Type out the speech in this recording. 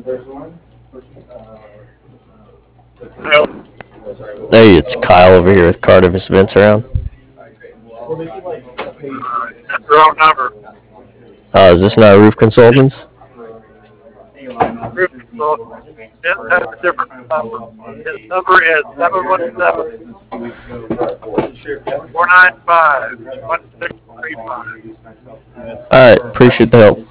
Hey, it's Kyle over here with Cardiff Events Around. Wrong number. Is this not Roof Consultants? Group consultant. It has a different number. His number is 717-495-1635. Alright, appreciate the help.